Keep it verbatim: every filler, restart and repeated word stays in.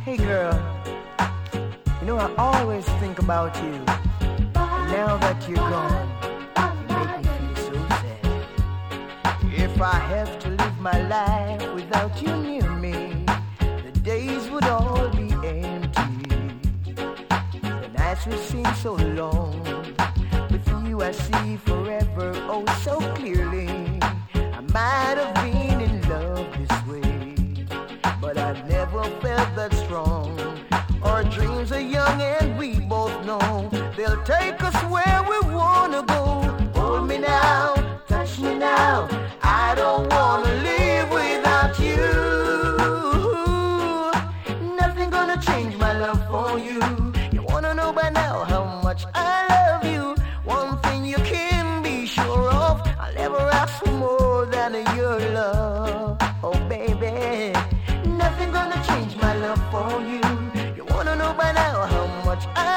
Hey girl, you know I always think about you. And now that you're gone, you make me feel so sad. If I have to live my life without you near me, the days would all be empty. The nights would seem so long. With you I see forever, oh so clearly. I might have been in love this way, but I've never felt that strong. Our dreams are young and we both know they'll take us where we wanna go. Hold me now, touch me now, I don't wanna live without you. Nothing gonna change my love for you. You wanna know by now how much I love you. One thing you can be sure of, I'll never ask for more than your love. Oh baby, nothing gonna change my love for you. You wanna know by now how much I